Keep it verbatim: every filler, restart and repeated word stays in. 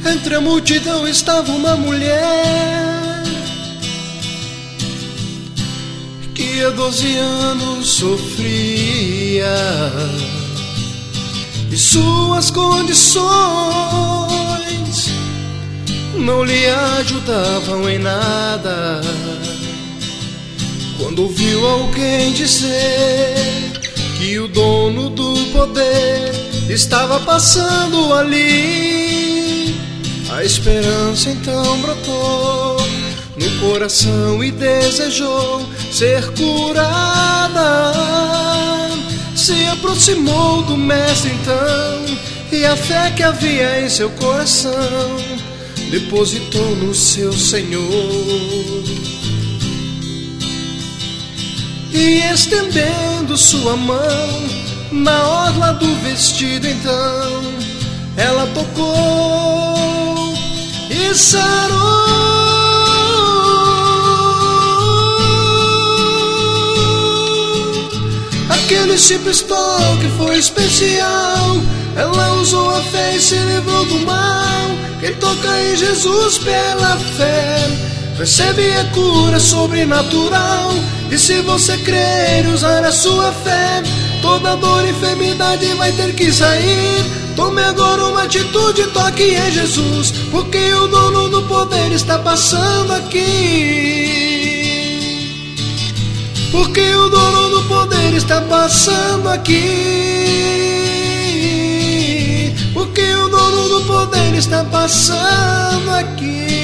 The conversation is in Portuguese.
Entre a multidão estava uma mulher que há doze anos sofria, e suas condições não lhe ajudavam em nada. Quando ouviu alguém dizer que o dono do poder estava passando ali, a esperança então brotou no coração e desejou ser curada. Se aproximou do mestre então, e a fé que havia em seu coração depositou no seu Senhor. E estendendo sua mão na orla do vestido então, ela tocou e sarou. Aquele simples toque foi especial. Ela usou a fé e se livrou do mal. Quem toca em Jesus pela fé recebe a cura sobrenatural. E se você crer e usar a sua fé, toda dor e enfermidade vai ter que sair. Tome agora uma atitude, toque em Jesus, porque o dono do poder está passando aqui. Porque o dono do poder está passando aqui. Porque o dono do poder está passando aqui.